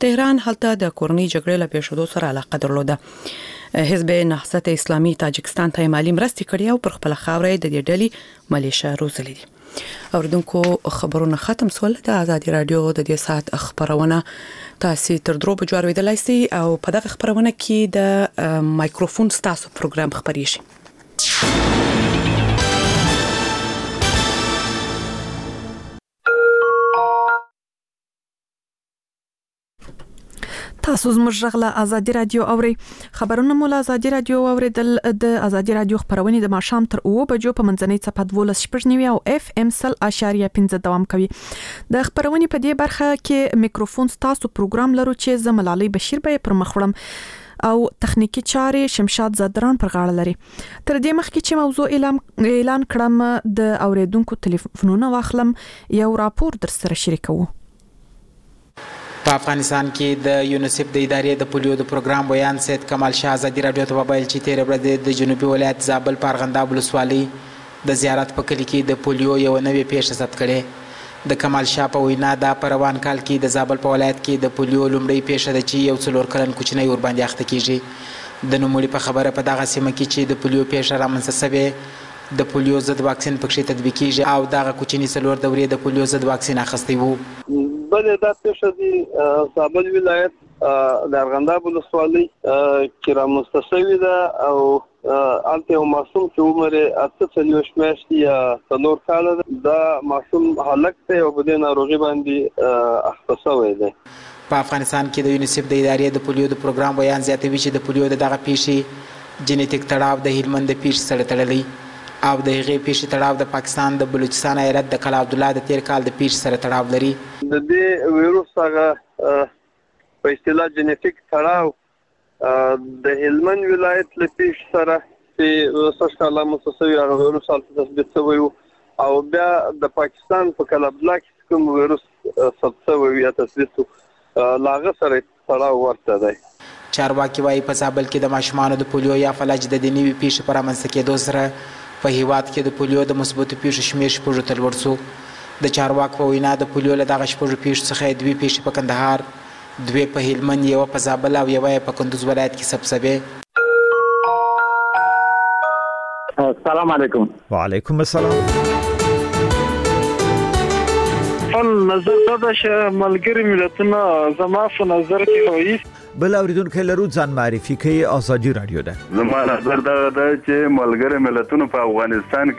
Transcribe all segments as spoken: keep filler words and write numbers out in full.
تهران هلته د کورنۍ جګړې له پیښېدو سره علاقه درلوده. حزب نهضت اسلامي تاجکستان ته مالی مرستې کړې او پر خپل خاورې د دې ډلې ملیشه روزلې دي. اوردونکو خبرونه ختم سول. د آزادي رادیو د دې ساعت خبرونه تاسو تر درو بجو اوریدلای شئ او په دغه خبرونه کې د مایکروفون ستاسو پروګرام خبري شي. تاسو زموږ غږ له آزادي رادیو اوري. خبرونه مو له آزادي رادیو اوریدل. د آزادي رادیو خبرونه د ماښام تر اوه بجو په منځنۍ څپه دولس شپږ نیوي او اف ام سل اشاریه پنځه دوام کوي. د خبرونه په دې برخه کې میکروفون ستاسو پروګرام لرو چې زملالي بشیر به پر مخوړم او تخنیکی چارې شمشاد زادران پر غاړه لري. تر دې مخکې چې موضوع اعلان اعلان کړم د اوریدونکو ټلیفونونه واخلم یو راپور در سره شریکوم. په افغانستان کې د یونیسف د ادارې د پولیو د پروګرام بیان سید کمال شاه آزادي رادیو ته وویل چې تیر ورځ د جنوبي ولایت زابل په ارغنداب ولسوالۍ د زیارت په کلي کې د پولیو یو نوې پیښه ثبت کړې. د کمال شاه په وینا دا په روان کال کې د زابل په ولایت کې د پولیو لومړی پیښه ده چې یو څلور کلن کوچنی ور باندې اخته کیږي. د نوموړي په خبره په دغه سیمه کې چې د پولیو پیښه رامنځته شوې د پولیو ضد واکسین پکې تطبیق کیږي او دغه کوچنی څلور دورې د پولیو ضد واکسین اخیستی وو. بلې دا پیښه د زابل ولایت د ارغنداب ولسوالۍ کې رامنځته شوې ده او البته یو معصوم چې عمر یې اته څلوېښت میاشتې یا څلور کاله ده. دا معصوم هلک دی او په دې ناروغي باندې اخته شوی دی. په افغانستان کې د یونیسف د ادارې د پولیو د پروګرام بیان زیاتوي چې د پولیو د دغه پیښې جنیټیک تړاو د هلمند د پیښې سره تړلی او د هغې پیښې تړاو د پاکستان د بلوچستان ایالت د کلا عبدالله د تیر کال د پیښې سره تړاو لري. د دې ویروس هغه په اصطلاح جنیټیک تړاو د هلمند ولایت له پیښې سره چې سږ کال رامنځته شوی هغه ویروس هلته تثبیت شوی و او بیا د پاکستان په کلا عبدالله کې کوم ویروس ثبت شوی یا تثبیت له هغه سره تړاو ورته دی. چارواکي وایي په زابل کې د ماشومانو د پولیو یا فلج د دې نوي پیښې په رامنځته کېدو سره په هیواد کې د پولیو د مثبتو پیښو شمېر شپږو ته لوړ شو. د چارواکو په وینا د پولیو له دغه شپږو پیښو څخه دوې پیښې په کندهار، دوې په هلمند، یوه په زابل او یوه په کندوز ولایت کې ثبت شوې. السلام علیکم. وعلیکم السلام. خپل نظر دا چې ملګری ملتونه زما په نظر کې وایي بل اوریدونکو لرو ځان معرفي کوي. آزادي رادیو ده. زما نظر دا ده چې ملګری ملتونه په افغانستان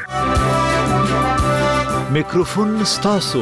کې میکروفون ستاسو.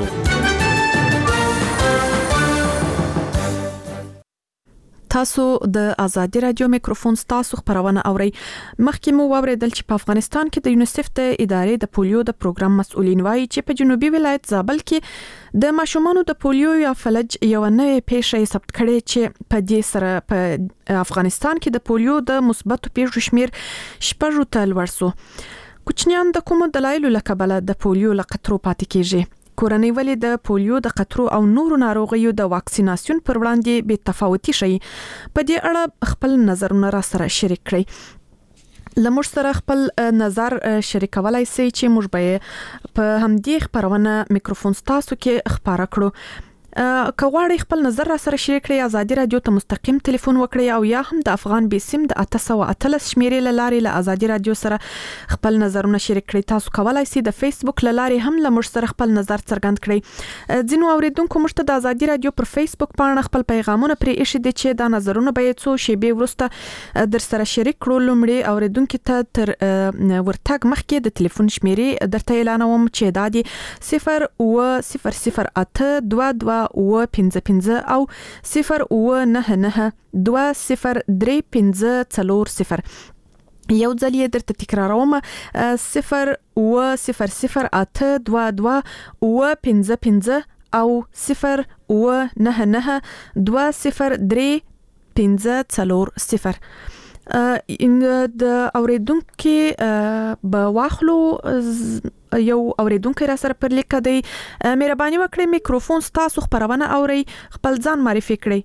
تاسو د آزادي رادیو میکروفون ستاسو خبرونه اوري. مخکې مو واوریدل چې په افغانستان کې د یونیسف د ادارې د پولیو د پروګرام مسؤلین وایي چې په جنوبي ولایت زابل کې د ماشومانو د پولیو یا فلج یو نوې پیښه ثبت کړي چې په دې سره په افغانستان کې د پولیو د مثبتو پیښو شمیر شپږو ته لوړ شو. کوچنیان د کومو دلایلو له کبله د پولیو له خطرو پاتې کیږي؟ کورنۍ ولې د پولیو د خطرو او نورو ناروغیو د واکسیناسیون پر وړاندې بې تفاوتي شي؟ په دې اړه خپل نظرونه را سره شریک کړئ. لمر سره خپل نظر شریکولای شئ چې موږ به په همدې خبرونه میکروفون ستاسو کې خبره کړو. که غواړئ خپل نظر را سره شریک کړئ آزادي رادیو ته مستقیم ټلیفون وکړئ او یا هم د افغان بیسیم د اته سوه اتلس شمیرې له لارې له آزادي رادیو سره خپل نظرونه شریک کړئ. تاسو کولای شئ د فیسبوک له لارې هم له موږ سره خپل نظر څرګند کړئ. ځینو اوریدونکو موږ ته د آزادي رادیو پر فیسبوک پاڼه خپل پیغامونه پرې ایښي دي چې دا نظرونه به یې څو شیبې وروسته در سره شریک کړو. لومړی اوریدونکو ته تر ورتګ مخکې د ټلیفون شمیرې درته اعلانوم چې دا دي صفر اوه صفر صفر اته دوه دوه اوه پنځه پنځه او صفر اوه نهه نهه دوه صفر درې پنځه څلور صفر. یو ځل یې درته تکراروم صفر اوه صفر صفر اته دوه دوه اوه پنځه پنځه او صفر اوه نهه نهه دوه صفر درې پنځه څلور صفر. ان د اوریدونکو به واخلو یو اوریدونکو را سره پر لیک دی. مهرباني وکړئ میکروفون ستاسو خبرونه اوري، خپل ځان معرفي کړئ.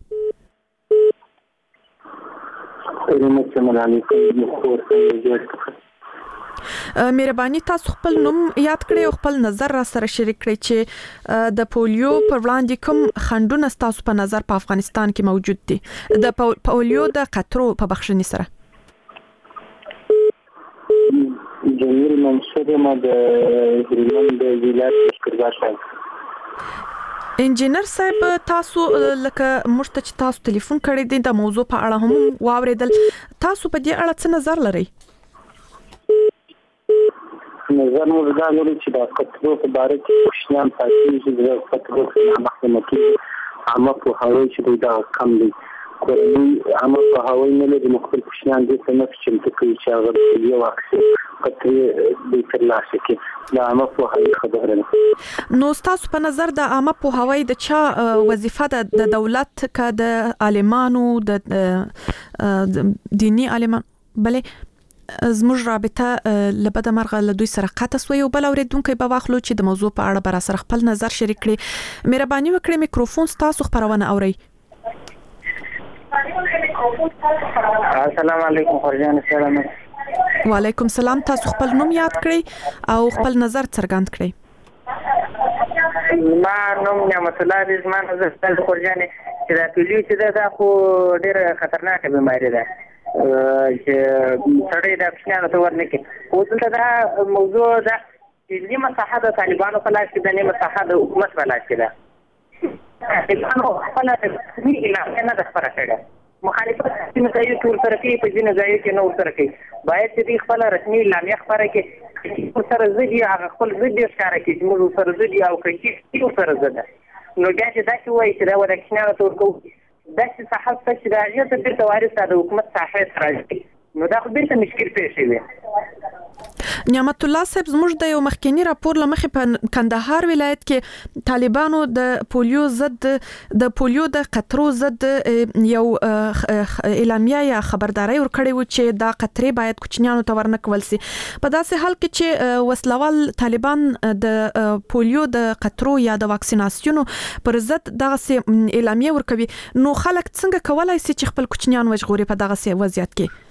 مهرباني تاسو خپل نوم یاد کړئ او خپل نظر را سره شریک کړئ چې د پولیو پر وړاندې کوم خنډونه تاسو په نظر په افغانستان کې موجود دي د پولیو د قطرو په بخښنې سره. جمهور منصور ما د هلمند ولایت لشکرګاه. انجینر صاحب تاسو لکه موږ ته چې تاسو ټلیفون کړی دی د موضوع په اړه هم واوریدل، تاسو په دې اړه څه نظر لرئ؟ نظر مو دا لري چې د قطرو په باره کې کوشنیان پاتې چې د قطرو په محکمه کې عامه پوهاوی چې دا کم دی. کورنۍ عامه پوهاوی نه لري، مخکې کوشنیان دې ته نه چمتو کوي چې هغه یو واکسین قطرې د ترلاسه کې د عامه پوهاوی خبره ده. نو تاسو په نظر د عامه پوهاوی د چا وظیفه ده؟ د دولت که د عالمانو، د دینی عالمان؟ بلې زموږ رابطه لبد مرغه له دوی سره قطع سوی او بل اوریدونکو به واخلو چې د موضوع په اړه بر سره خپل نظر شریک کړي. مهرباني وکړئ میکروفون تاسو خبرونه اورئ. السلام علیکم خورجان سلام. وعلیکم سلام. تاسو خپل نوم یاد کړئ او خپل نظر څرګند کړئ. ما نوم نعمت الله دې زما نظر د خورجان چې دا پولیو چې دا خو ډېر خطرناکه بیماری ده چې سړی د افغانانو ته ورنکې. او دلته دا موضوع ده چې نیمه ساحه د طالبانو په لاس کې ده، نیمه ساحه د حکومت په لاس کې ده. طالبانو خپله رسمي اعلامیه نه ده خپره کړې، مخالفت ځینو ځایو کې ورسره کوي، په ځینو ځایو کې نه ورسره کوي. باید چې دوی خپله رسمي اعلامیه خپره کړي چې ورسره ضد یې هغه خپل ضد یې ښکاره کړي چې موږ ورسره ضد یو او که چې ورسره ضد ده. نو بیا چې داسې وایي چې دا ودکشنیانو ته ورکوو، داسې ساحه شته چې د هغې ته بېرته وارث د حکومت ساحې ته راځي، نو دا خو بېرته مشکل پیښ وي. نعمت الله صاحب زموږ د یو مخکنی راپور لمخې په کندهار ولایت کې طالبانو د پولیو ضد د پولیو د قطرو ضد یو اعلامیه یا خبرداري ورکړې و چې دا قطرې باید کوچنیانو ته ورنکول سي. په داسې حال کې چې وسلوال طالبان د پولیو د قطرو یا د واکسیناسیونو پر ضد دغه اعلامیه ورکوي، نو خلک څنګه کولای سي چې خپل کوچنیان وژغوري په دغه وضعیت کې؟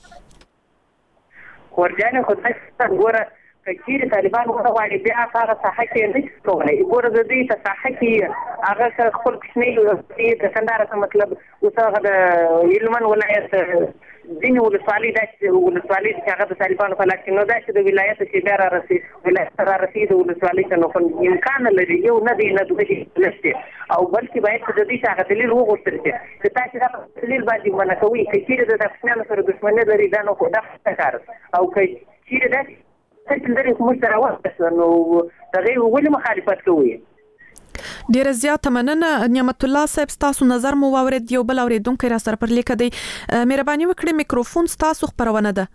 خورجانې خو داسې ګوره که چیرې طالبان وغواړي بیا په هغه ساحه کې نه شي کولی. ګوره د دوی په ساحه کې هغه خپل کوچنۍ د کندهار څه مطلب اوس هغه د هلمند ولایت ځینې ولسوالۍ داسې ولسوالۍ چې هغه د طالبانو په لاس کې، نو داسې د ولایت چې بیا رارسي ولایت ته رارسي د ولسوالۍ ته، نو خو امکان نه لري، یو نه دی نه دوه دي نشته. او بلکې باید چې د دوی هغه دلیل وغوښتل شي چې تاسې دا دلیل باندې منع کوئ. که چیرې د افغانانو سره دښمني لري دا نو خو دا کار، او که چیرې داسې څه لري خو موږ سره وخت نو د هغې ولې مخالفت کوئ؟ ډیره زیاته مننه نعمت الله صاحب، تاسو نظر مو واورید. یو بل اوریدونکو را سره پر لیک دی. مهرباني وکړئ میکروفون تاسو خبرونه ده.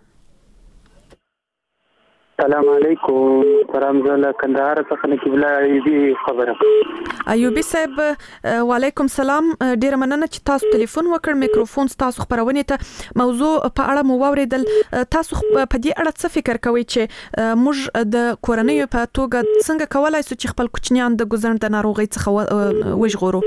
السلام علیکم. پرمزله کندهار څخه نقیب الله ایوبی خبره. ایوبی صاحب وعلیکم سلام. ډیره مننه چې تاسو ټلیفون وکړ. میکروفون تاسو خبرونه ته موضوع په اړه مو واوریدل. تاسو په دې اړه څه فکر کوئ چې موږ د کورنۍ په توګه څنګه کولای شو چې خپل کوچنیان د ګزن د ناروغي څخه وژغورو؟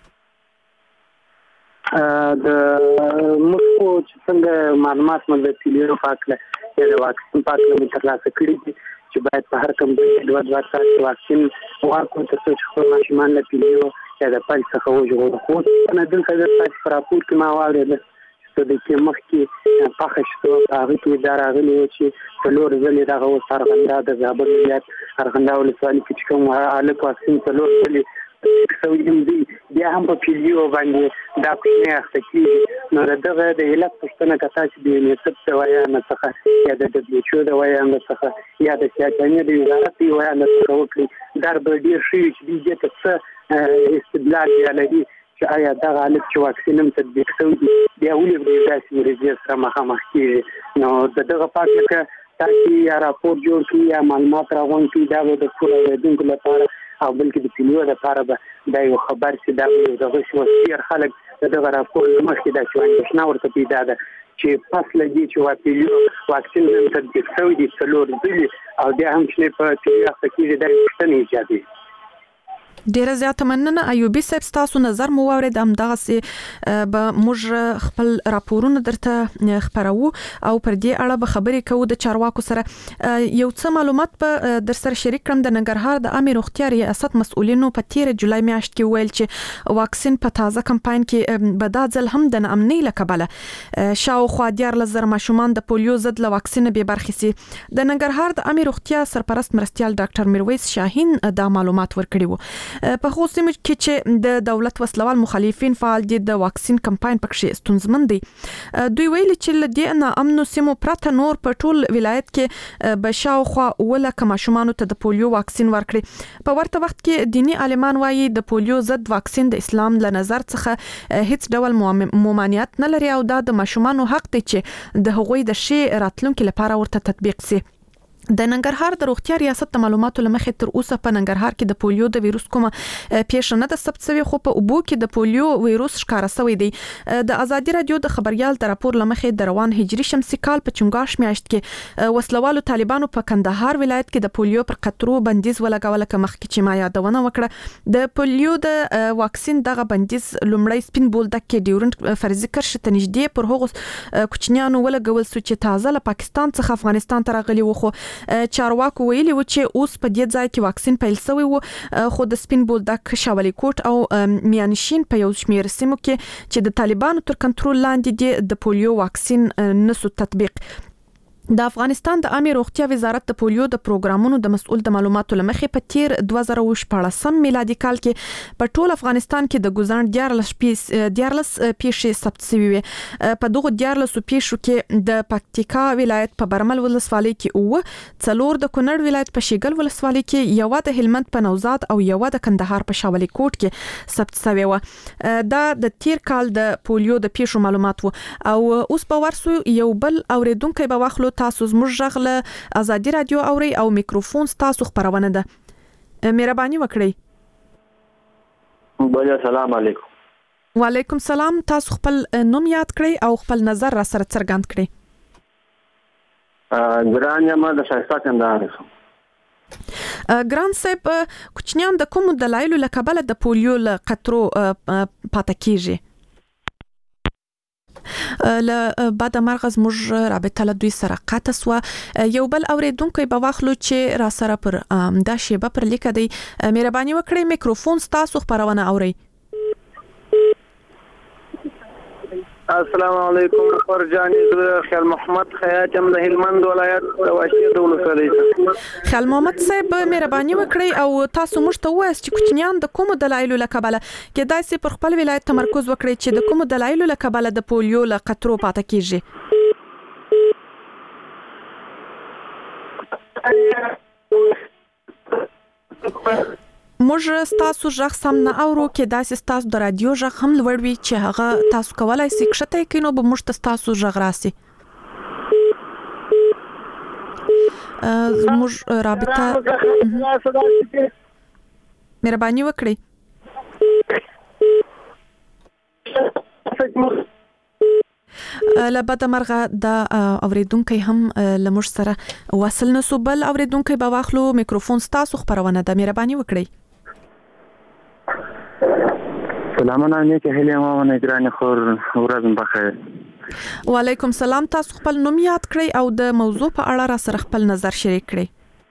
د موږ چې څنګه معلومات مو د پولیو پاکله یا د واکسین پاکله مو ترلاسه کړي دي چې باید په هر کوم ځای کې دوه دوه ساعت واکسین ورکړو ترڅو چې خپل ماشومان له پولیو یا د پیل څخه وژغورو. خو نه دلته د تاسو په راپور کې ما واورېدل چې د کې مخکې پاخه شو هغه کې دا راغلی و چې څلور ځلې دغه اوس ارغنده د زابل ولایت ارغنده ولسوالۍ کې چې کوم هلک واکسین څلور ځلې سویم دی بیا هم په پولیو باندې دا کومه اخته کیږي. نو دغه د علت پښتنه کتا چې د یونیسف د وایانو څخه یا د دبليو ایچ او د وایانو څخه یا د سیاستي د وزارت د وایانو څخه وکړي دا به ډیر شي چې دې ته څه استدلال یا لري چې آیا دا غالب چې واکسینم تطبیق شوی دی بیا ولې د داسې ورځې سره مخامخ کیږي. نو دغه پاتې تاسو یا راپور جوړ کړئ یا معلومات راغون کړئ دا به د ټول اوریدونکو لپاره او بلکې د پولیو لپاره به دا یو خبر چې دا یو دغه شوستیر خلک دغه راپور مخکې دا چې اندېښنه ورته پیدا ده چې پس لګي چې وا پولیو واکسین هم تطبیق شوی دی څلور ځلې او بیا هم چې په پولیو کې دا پښتنې ایجادي. ډیره زیاته مننه ایوبي صاحب تاسو نظر مو واورید هم دغه سي به موږ خپل راپورونه درته خبرو او پر دې اړه به خبرې کوو د چارواکو سره. یو څه معلومات به در سره شریک کړم. د ننګرهار د عامه روغتیا ریاست مسؤلینو په تیر جولای میاشت کې ویل چې واکسین په تازه کمپاین کې به دا ځل هم د ناامنۍ له کبله شاوخوا دیارلس زره ماشومان د پولیو ضد له واکسین به برخې سي. د ننګرهار د عامه روغتیا سرپرست مرستيال ډاکټر میرویس شاهین دا معلومات ورکړي وو. په خو سیمه کې چې د دولت وسلوال مخالفین فعال دي د واکسین کمپاین پکې ستونزمن دي. دوی ویل چې لدې نه امنو سیمو پرته نور په ټول ولایت کې بشاوخوا ولکه ماشومان ته د پولیو واکسین ورکړي. په ورته وخت کې دینی عالمان وایي د پولیو ضد واکسین د اسلام له نظر څخه هیڅ ډول ممانعت نه لري او دا د ماشومان حق دی چې د هغوی د شی راتلونکو لپاره ورته تطبیق سي. د ننګرهار د روغتیا ریاست د معلوماتو لمخې تر اوسه په ننګرهار کې د پولیو د وایروس کومه پیښه نه ده ثبت شوې، خو په اوبو کې د پولیو وایروس ښکار شوی دی. د ازادي رادیو د خبريال د راپور لمخې د روان هجري شمسي کال په چنګاش میاشت کې وسلوالو طالبانو په کندهار ولایت کې د پولیو پر قطرو بندیز ولګول ک مخکې چې ما یادونه وکړه. د پولیو د واکسین دغه بندیز لومړی سپین بولدک کې ډیورنت فرضي کرښه ته نږدې پر هغو کوچنیانو ولګول سو چې تازه له پاکستان څخه افغانستان ته راغلي وو. خو چارواکو ویلي و چې اوس په دې ځای کې واکسین پیل شوی وو، خو د سپین بولدک، شاولي کوټ او میانشین په یو شمېر سیمو کې چې د طالبانو تر کنټرول لاندې دي د پولیو واکسین نسو تطبیق. د افغانستان د عامه روغتیا وزارت د پولیو د پروګرامونو د مسؤل د معلوماتو لمخې په تیر دوه زره شپږ میلادي کال کې په ټول افغانستان کې د ګزارن دیارلس پیس دیارلس پیښې ثبت شوې وي. په دغه دیارلس پیښو کې د پکتیکا ولایت په برمل ولسوالۍ کې او څلور د کونړ ولایت په شیګل ولسوالۍ کې، یو د هلمند په نوزاد او یو د کندهار په شاولي کوټ کې ثبت شوی و. دا د تیر کال د پولیو د پیښو معلومات وو. او اوس په ورسو یو بل اوریدونکو به واخلو. تاسو زموږ غږ ازادي رادیو اوري او میکروفون تاسو خبرونه ده. مهرباني وکړئ. بل سلام علیکم. وعلیکم سلام. تاسو خپل نوم یاد کړئ او خپل نظر را سره څرګند کړئ. ګران یم د شایسته کندهار. ګران صاحب، کوچنیان د کوم دلایلو له کبله د پولیو له قطرو پاتې کیږي؟ له بعد مرغز موږ رابطه له دوی سره قطع سو. یو بل اوریدونکو به واخلو چې را سره پر دا شیبه پر لیک دی. مهرباني وکړئ میکروفون تاسو خبرونه اورئ. السلام علیکم فرجانی خیال محمد خیاط ام د هلمند ولایت واشي د ولسوالۍ. خیال محمد صاحب مهرباني وکړئ او تاسو موږ ته وایئ چې کوچنیان د کوم دلایلو له کبله کېدای شي پر خپل ولایت تمرکز وکړي چې د کوم دلایلو له کبله د پولیو له قطرو پاتې کیږي؟ موږ تاسو ژغ سم نه اورو، کې داسې تاسو د رادیو ژغ هم لوړ وي چې هغه تاسو کولای شئ کښته کینو به موږ تاسو ژغ راسي. زموږ رابطه مهرباني وکړئ. لبد مرغه د اوریدونکو هم لمر سره وصل نسو. بل اوریدونکو به واخلو. میکروفون تاسو خبرونه ده. مهرباني وکړئ. سلامونه نیکه هیله مو نگران خور ورځ بخیر. وعلیکم سلام. تاسو خپل نوم یاد کړئ او د موضوع په اړه را سره خپل نظر شریک کړئ.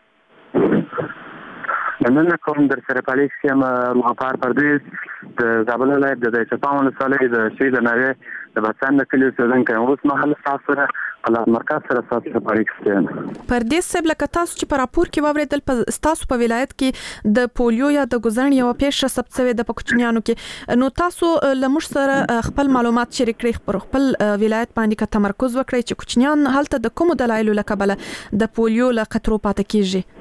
نن کوم در سره پالیس کې ما پار پردیس د زابل ولایت د چپاون ولسوالۍ د شهید نوی د بچان د کلیو څنګه اوس محل تاسو سره په مرکز سره تاسو په اړیکه کې پردیس صاحب لکه تاسو چې په راپور کې واوریدل په تاسو په ولایت کې د پولیو یا د ګزن یو پیښه ثبت شوې د کوچنیانو کې، نو تاسو لمر سره خپل معلومات شریک کړئ پر خپل ولایت باندې کا تمرکز وکړئ چې کوچنیان هلته د کوم دلایلو لکبله د پولیو له قطرو پاتې کیږي؟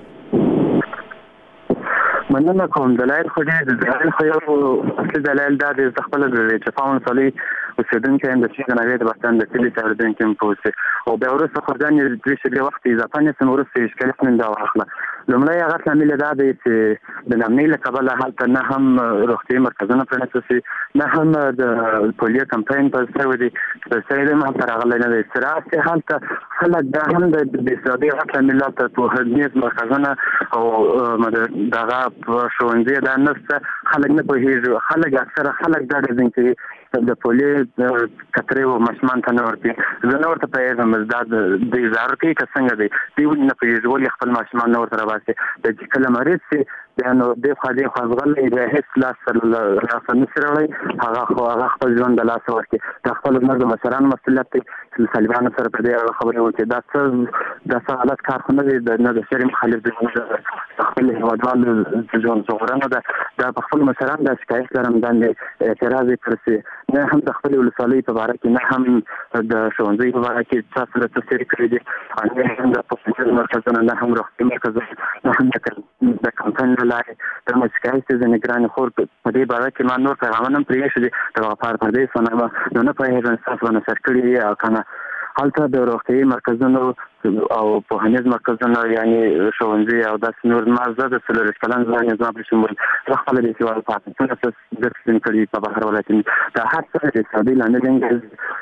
مننه کوم. دلایل خو دې د دلایل خو یو اصلي دلایل دا د خپل د چپاون صلی اوسیدونکو هم د شي د نوې د بستان د کلی چاردونکو په پوسټ او به ورسره خدان د شي وخت اضافه نه سمورسته اشکال من دا واخله. لمړی هغه عامل دا دی چې د نامنې له کبله حالت نه هم روغتي مرکزونه پرنسسي نه هم د پولیو کمپاین په سره دی چې سره ما تر هغه نه دی سره حالت خلک دا هم د استادي حالت ملت په هدیت مرکزونه او دغه شوونځي دا نسته خلک نه پوهیږي خلک اکثره خلک دا دي چې د پولیو کترې او مشمان ته نه ورتي زه نو ورته پیغام زده د زار کې څنګه دي دی نه پوهیږي ولې خپل مشمان نو ورته راوځي د کله مریض سي نو د خالي خپل د هیڅ لاس سره نسرلې هغه خو هغه خپل ژوند د لاس ورکي د خپل مرګ مشران مسؤلیت چې طالبانو سره په دې خبرې وکړي دا څه د سہالت کارخونه دي د نه د شری مخالف دي خپل هوادوالو ځون څورانه دا د خپل مشران د شکایت لرم باندې اعتراض پرسي نه هم د خپل ولسوالۍ په اړه کې نه هم د شونځي په اړه کې څه څه تفسیر کړی دي ان هم د پولیسو مرکزونو نه هم روغتي مرکزونه نه هم د کمپاین لاري د مسکایت د نگران خور په دې اړه کې ما نور پیغامونه پرې شوي د غفار پردیس ونه نه په هیڅ اساس ونه سرکړي او کنه حالته د روغتي مرکزونو او په هنیز مرکزونو یعنی شونځي او د نور مازه د سلور کلن ځان نظام په شمول خپل د سیوال پاتې څه د څه کړي په بهر ولایت د هر څه د سادي لاندې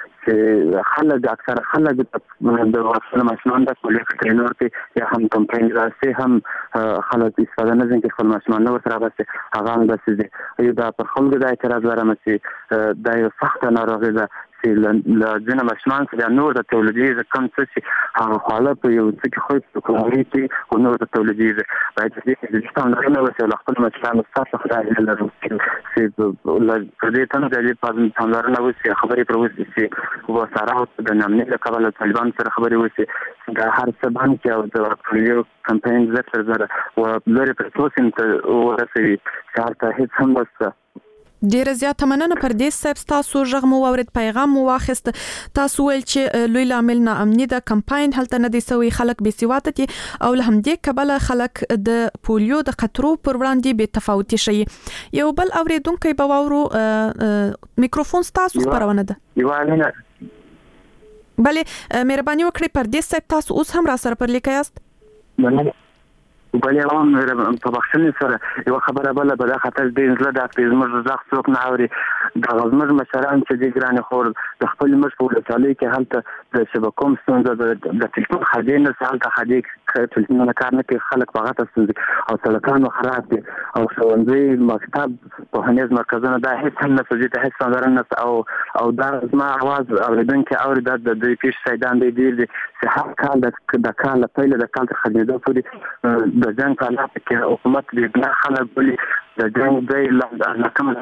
چې خلک اکثر خلک د وسله ماشومان د کولې کټرینور کې یا هم کمپاین راځي هم خلک استفاده نه کوي خپل ماشومان نو سره بس هغه هم د سې یو د پر خلکو د اعتراض لرم چې د یو سخت ناروغي ده چې ل ځنه ماشومان چې نور د تولیدي کم څه چې هغه خاله په یو څه کې خو په کومري کې او نور د تولیدي باید چې د ستاندارد نه وسه خپل ماشومان ستاسو خدای لري چې ل دې ته نه د ستاندارد نه وسه خبرې پر وسه چې و سره د نامنې له قبل طالبان سره خبرې وسه دا هر څه باندې او د پولیو کمپاین زړه زړه او لري پر څه سم ورسوي چې هر هیڅ هم وسه ډیر زیات مننه پر دې سب تاسو ژغ مو اورید پیغام مو واخست تاسو ول چې لوی لامل نه امني د کمپاین هلته نه دي سوي خلک به سیواته دي او له همدې کبل خلک د پولیو د خطرو پر وړاندې به تفاوتي شي یو بل اوریدونکو به وورو میکروفون تاسو خبرونه ده یوانه بله مهرباني وکړئ پر دې سب تاسو اوس هم را سره پر لیکایست مننه وبلې هم په بخښنې سره یو خبره بل به د خطر دې زړه د اکتیزم زغ څوک نه اوري د غزمر مشران چې د ګران خور د خپل مش په ولسوالۍ کې هلته د شبکوم ستونزه د ټلیفون خدینه سالته خدي ټلیفون کار نه کوي خلک په غته ستونزه او سلکانو خراب دي او ښوونځي مکتب په هنیز مرکزونه دا هیڅ هم نه سوي ته هیڅ نه او او دا زما आवाज اوریدونکو اوري د د پیښ سیدان دی دی چې هر کال د کال په پیل د کال خدیدو پورې د جنگ حالات کې حکومت دې نه خلک بولي د جنگ دی لا کوم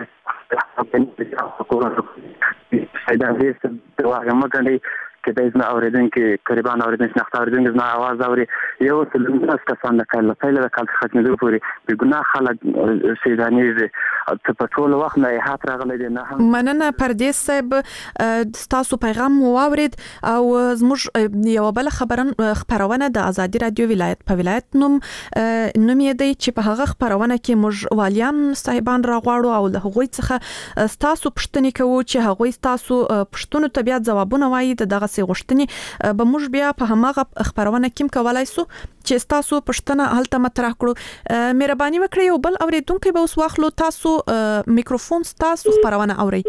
د حکومت سیدان دې څه واغه مګنی کې د اسنه اوریدونکو قریبان اوریدونکو نه اوریدونکو نه आवाज اوري یو څه لږ کسان د کال په پیل د کال ختمېدو پورې د ګناه خلک سیدانی ته په ټول وخت نه هات راغلي دي نه هم مننه پر دې سب تاسو پیغام مو واورید او زموږ یو بل خبرن خبرونه د ازادي رادیو ولایت په ولایت نوم نوم یې دی چې په هغه خبرونه کې موږ والیان صاحبان راغواړو او له هغوی څخه تاسو پښتنې کوو چې هغوی تاسو پښتون ته بیا ځوابونه وایي دغه سي غوښتنې به موږ بیا په هماغه خبرونه کې کولای سو چې تاسو پښتنه هلته مطرح کړو مهرباني وکړئ یو بل اوریدونکو به اوس واخلو تاسو میکروفون تاسو خبرونه اوري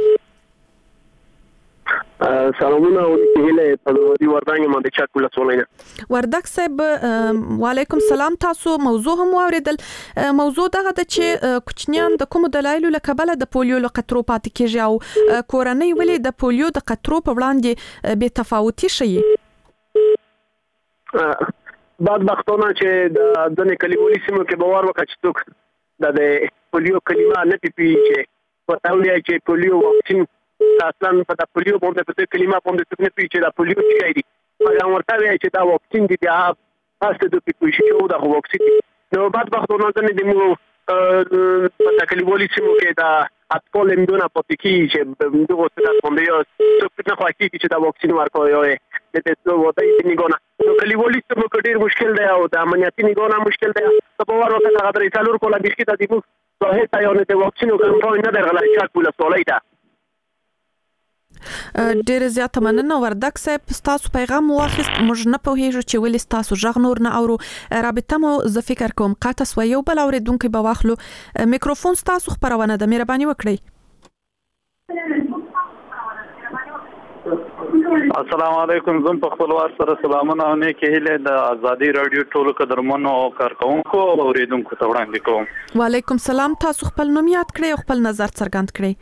سلامونه او هله په دې وردانګ باندې چا کوله څولای وردک صاحب وعلیکم سلام تاسو موضوع هم اوریدل موضوع دغه د چې کوچنیان د کوم دلایل له کبله د پولیو له خطرو پاتې کیږي او کورنۍ ولې د پولیو د خطرو په وړاندې به تفاوتي شي بعد وختونه چې د ځنې کلیوالي سیمو کې باور وکړي چې څوک د پولیو کلمه نه پیږي په تاولیا چې پولیو واکسین اصلا په د پولیو باندې په کلمه باندې څه نه پیږي د پولیو څه دی هغه ورته وایي چې دا واکسین دی بیا تاسو د پیږي چې دا واکسین نو بعد وختونه ځنې د مو په د کلیوالي سیمو کې دا اطفال اندونه پاتې کیږي چې دغه څه باندې یو څه نه خوښي چې دا واکسین ورکوي د دې وته یې نیګونه نو کلیوالي سیمو کې ډیر مشکل دی او د امنیتي نیګونه مشکل دی په باور وکړه هغه درې څلور کوله بيخي د دې په هیڅ یو نه د واکسین کمپاین نه درغلای چې کوله سوالای دا ډیر زیات مننه وردک صاحب تاسو پیغام واخیست موږ نه پوهیږو چې ولې تاسو ژغ نور نه اورو رابطه مو ز فکر کوم قاطع سو یو بل اوریدونکو به واخلو میکروفون تاسو خبرونه د مهرباني وکړئ السلام علیکم. زم په خپل وار سره سلامونه او نیکی هیله د ازادي رادیو ټولو قدرمنو او کارکونکو او اوریدونکو ته وړاندې کوم. وعلیکم سلام. تاسو خپل نوم یاد کړئ او خپل نظر څرګند کړئ.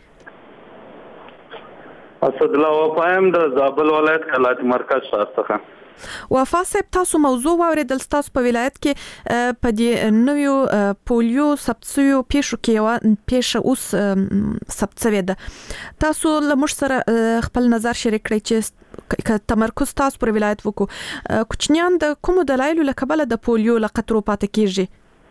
اسد الله وفایم د زابل ولایت کلات مرکز څخه. وفا صاحب تاسو موضوع واوریدل تاسو په ولایت کې په دې نویو پولیو ثبتو پیښو کې یو پیښه اوس ثبت شوې ده. تاسو له موږ سره خپل نظر شریک کړئ چې تمرکز تاسو پر ولایت وکړو. کوچنیان د کومو دلایلو له کبله د پولیو له خطرو پاتې کیږي؟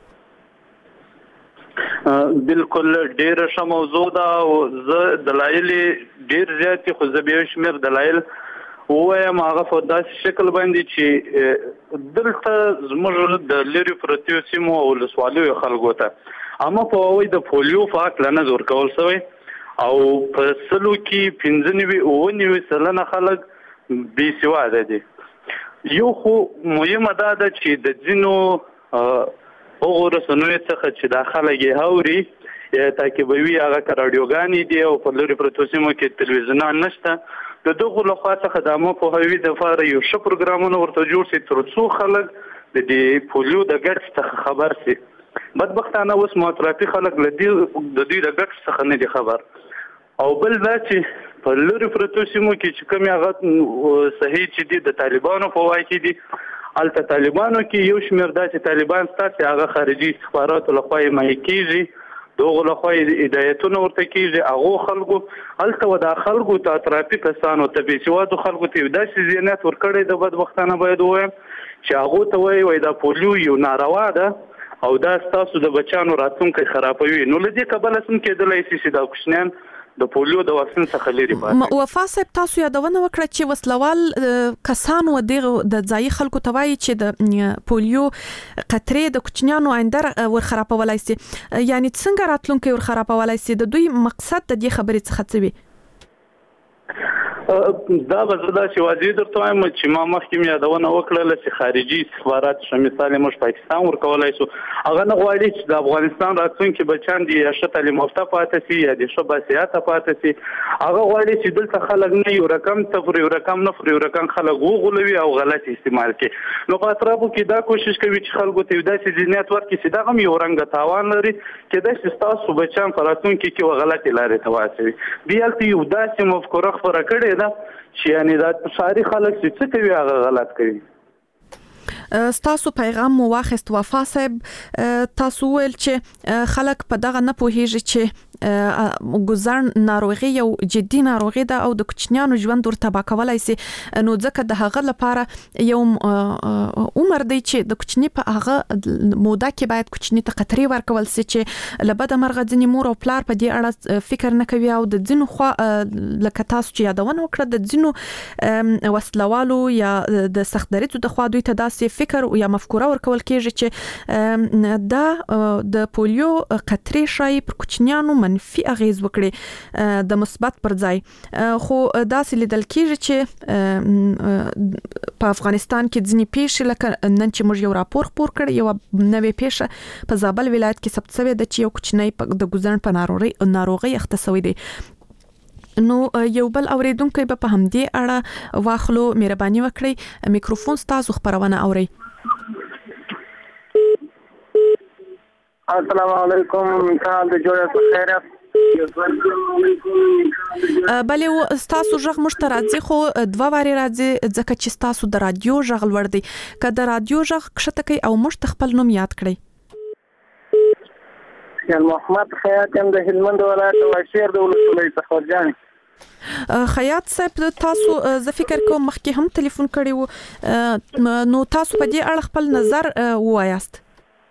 بالکل ډیر ښه موضوع ده او زه دلایل ډیر زیات خو زه به شمیر دلایل وایم هغه په داسې شکل باندې چې دلته زموږ د لری پرتیو سیمو او ولسوالیو خلکو ته اما په وای د پولیو فاک لنه زور کول شوی او په سلو کې پنځه نوي او نوي سلنه خلک بې سواده دي. یو خو مهمه ده چې د ځینو هغو رسنیو څخه چې دا خلک یې هوري تعقیبوي هغه رادیوګانې دي او په لرې پرتو سیمو کې تلویزیونان نشته. د دغو لخوا څخه د عامه پوهاوي دپاره یو ښه پروګرامونه ورته جوړ شي تر څو خلک د دې پولیو د ګټ څخه خبر شي. بدبختانه اوس مترافي خلک له دې د دوی د ګټ څخه نه دي خبر. او بل دا چې په لرې پرتو سیمو کې چې کوم هغه صحیح چې دي د طالبانو په وای کې دي هلته طالبانو کې یو شمېر دا چې طالبان ستا چې هغه خارجي استخباراتو لخوا یې مایع کېږي دغه لخوا هدایتونه ورته کېږي هغو خلکو هلته و دا خلکو ته اطرافي کسانو ته بې سوادو خلکو ته داسې ذهنیت ورکړی د بدبختانه باید ووایم چې هغو ته وایي وایي دا پولیو یو ناروا ده او دا ستاسو د بچیانو راتلونکی خرابوي. نو له دې کبله هم کېدلی شي چې دا کوچنیان د پولیو د واکسین څخه لري پاتې. وفا صاحب تاسو یادونه وکړه چې وسلوال کسان و د ځایي خلکو ته وایي چې د پولیو قطرې د کوچنیانو آینده ور خرابولای شي. یعنی څنګه راتلونکي ور خرابولای شي؟ د دوی مقصد د دې خبرې څخه څه وي؟ دا به زه داسې واضح درته وایم چې ما مخکې مې یادونه وکړله چې خارجي استخبارات ښه مثال یې موږ پاکستان ورکولی شو هغه نه غواړي چې د افغانستان راتلونکي بچیان دي یا ښه تعلیم یافته پاتې شي یا د ښه باصحته پاتې شي. هغه غواړي چې دلته خلک نه یو رقم تفر یو رقم نفر یو رقم خلک وغولوي او غلط استعمال کړي. نو په اطرافو کې دا کوشش کوي چې خلکو ته داسې ذهنیت ورکړي چې دغه هم یو رنګه تاوان لري کېدای شي ستاسو بچیان په راتلونکي کې یوه غلطې لارې ته واچوي. بیا هلته یو داسې مفکوره خپره کړې ده چې یعنی دا ښاري خلک چې څه کوي هغه غلط کوي. ستاسو پیغام مو واخیست وفا صاحب. تاسو ویل چې خلک په دغه نه پوهیږي چې ګوزن ناروغي یو جدي ناروغي ده او د کوچنیانو ژوند ورته تباه کولای شي. نو ځکه د هغه لپاره یو عمر دی چې د کوچنی په هغه موده کې باید کوچنی ته قطرې ورکول شي چې لبد مرغه ځنی مور او پلار په دې اړه فکر نه کوي او د ځینو خو لکه تاسو چې یادونه وکړه د ځینو وسلوالو یا د سختدریځو د خوا دوی ته داسې فکر یا مفکوره ورکول کېږي چې دا د پولیو قطرې شای پر کوچنیانو منفي اغیز وکړي د مثبت پر ځای. خو داسې لیدل کېږي چې په افغانستان کې ځینې پیښې لکه نن چې موږ یو راپور خپور کړ یو نوې پیښه په زابل ولایت کې ثبت شوې ده چې یو کوچنی د ګوزن په ناروغي ناروغي اخته شوی دی. نو یو بل اوریدونکو به په همدې اړه واخلو. مهرباني وکړئ میکروفون تاسو خبرونه اورئ. السلام علیکم. تعال د جوړه په خیره. بلې تاسو ژغ موږ ته راځي خو دوه واري راځي ځکه چې تاسو د رادیو ژغ لوړ دی. که د رادیو ژغ کښته کوي او موږ ته خپل نوم یاد کړئ. یان محمد خیاط هم د هلمند ولایت واشیر د ولسوالۍ څخه ورجاني. خیاط صاحب تاسو زه فکر کوم مخکې هم ټلیفون کړی و نو تاسو په دې اړه خپل نظر ووایاست.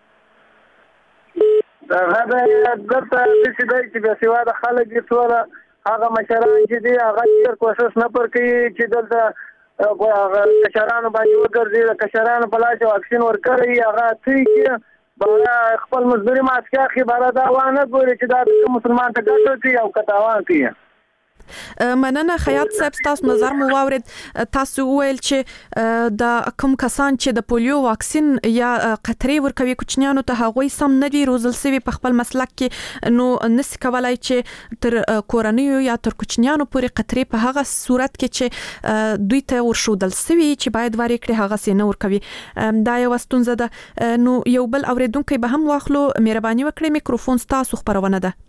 دا غدا دته چې دای چې بیا سیوا د خلک ټول هغه مشران چې دی هغه ډیر کوشش نه پر کوي چې دلته هغه کشرانو باندې وګرځي د کشرانو په لاس واکسین ورکړي هغه چې بل خپل مزدوري ماسکه خبره دا وانه ګوري چې دا مسلمان ته ګټه کوي او کتاوان کوي. مننه خیاط صاحب تاسو نظر مو واورید تاسو ویل چې د کوم کسان چې د پولیو واکسین یا قطرې ورکوي کوچنیانو ته هغوی سم نه دي روزل سوي په خپل مسلک کې نو نس کولای چې تر کورنیو یا تر کوچنیانو پورې قطرې په هغه صورت کې چې دوی ته ورشودل سوي چې باید وری کړی هغه سي نه ورکوي دا یو ستونزه ده نو یو بل اوریدونکو به هم واخلو مهرباني وکړئ میکروفون تاسو خبرونه ده